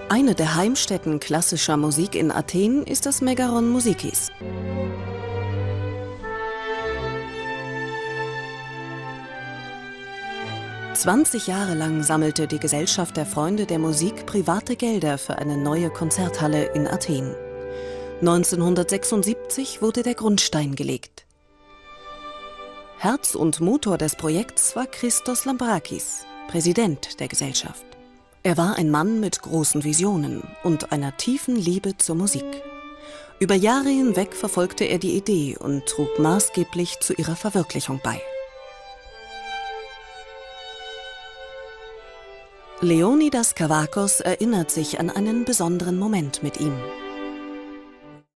Eine der Heimstätten klassischer Musik in Athen ist das Megaron Musikis. ...20 Jahre lang sammelte die Gesellschaft der Freunde der Musik private Gelder für eine neue Konzerthalle in Athen. 1976 wurde der Grundstein gelegt. Herz und Motor des Projekts war Christos Lambrakis, Präsident der Gesellschaft. Er war ein Mann mit großen Visionen und einer tiefen Liebe zur Musik. Über Jahre hinweg verfolgte er die Idee und trug maßgeblich zu ihrer Verwirklichung bei. Leonidas Kavakos erinnert sich an einen besonderen Moment mit ihm.